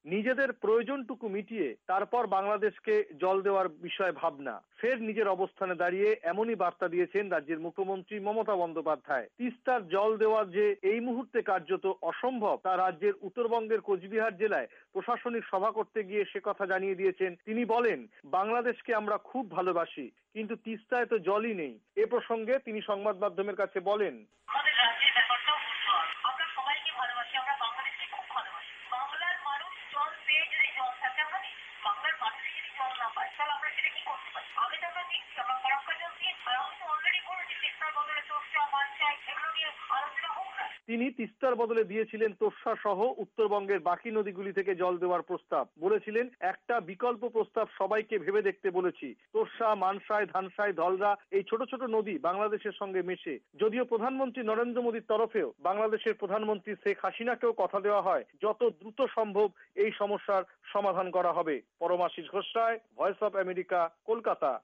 নিজেদের প্রয়োজনটুকু মিটিয়ে তারপর বাংলাদেশকে জল দেওয়ার বিষয়ে ভাবনা। ফের নিজের অবস্থানে দাঁড়িয়ে এমনই বার্তা দিয়েছেন রাজ্যের মুখ্যমন্ত্রী মমতা বন্দ্যোপাধ্যায়। তিস্তার জল দেওয়া যে এই মুহূর্তে কার্যত অসম্ভব তা রাজ্যের উত্তরবঙ্গের কোচবিহার জেলায় প্রশাসনিক সভা করতে গিয়ে সে কথা জানিয়ে দিয়েছেন। তিনি বলেন, বাংলাদেশকে আমরা খুব ভালোবাসি, কিন্তু তিস্তায় তো জলই নেই। এ প্রসঙ্গে তিনি সংবাদ মাধ্যমের কাছে বলেন, আমাদের রাজ্যের ব্যাপারটাও আমরা সবাইকে ভালোবাসি, আমরা বাংলাদেশকে খুব ভালোবাসি। বাংলার মানুষ জল পেয়ে যদি জল থাকে আমরা দিই, বাংলার মানুষই যদি জল না পায় তাহলে আমরা সেটা কি করতে পারি? আগে তো আমরা দিচ্ছি, আমরা ফরাক্কা জল দিয়েছি। আর আমি তো অলরেডি বলেছি তিস্তার বদলে তোরসা, মানসাই এগুলো নিয়ে আলোচনা হোক না। তিনি তিস্তার বদলে দিয়েছিলেন তোর্ষা সহ উত্তরবঙ্গের বাকি নদীগুলি থেকে জল দেওয়ার প্রস্তাব। বলেছিলেন, একটা বিকল্প প্রস্তাব সবাইকে ভেবে দেখতে বলেছি। তোর্ষা, মানসাই, ধানসাই, ধলরা এই ছোট ছোট নদী বাংলাদেশের সঙ্গে মেশে। যদিও প্রধানমন্ত্রী নরেন্দ্র মোদীর তরফেও বাংলাদেশের প্রধানমন্ত্রী শেখ হাসিনাকেও কথা দেওয়া হয় যত দ্রুত সম্ভব এই সমস্যার সমাধান করা হবে। Paramashis Ghosh Roy, voice of America, Kolkata.